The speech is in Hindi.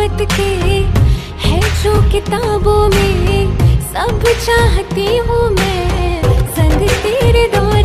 मोहब्बत के है जो किताबों में, सब चाहती हूँ मैं संग तेरे दौर